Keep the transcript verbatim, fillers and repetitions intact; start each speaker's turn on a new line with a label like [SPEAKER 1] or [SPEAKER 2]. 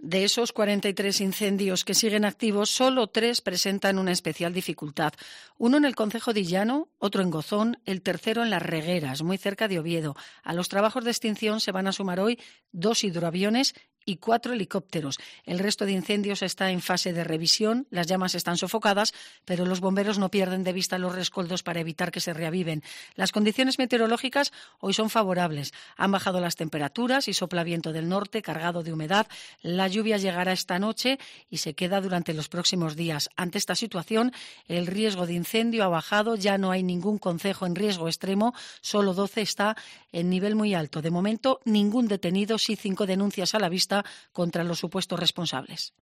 [SPEAKER 1] De esos cuarenta y tres incendios que siguen activos, solo tres presentan una especial dificultad. Uno en el concejo de Illano, otro en Gozón, el tercero en Las Regueras, muy cerca de Oviedo. A los trabajos de extinción se van a sumar hoy dos hidroaviones y cuatro helicópteros. El resto de incendios está en fase de revisión, las llamas están sofocadas, pero los bomberos no pierden de vista los rescoldos para evitar que se reaviven. Las condiciones meteorológicas hoy son favorables. Han bajado las temperaturas y sopla viento del norte cargado de humedad. La lluvia llegará esta noche y se queda durante los próximos días. Ante esta situación, el riesgo de incendio ha bajado, ya no hay ningún concejo en riesgo extremo, solo doce está en nivel muy alto. De momento, ningún detenido, sí cinco denuncias a la vista contra los supuestos responsables.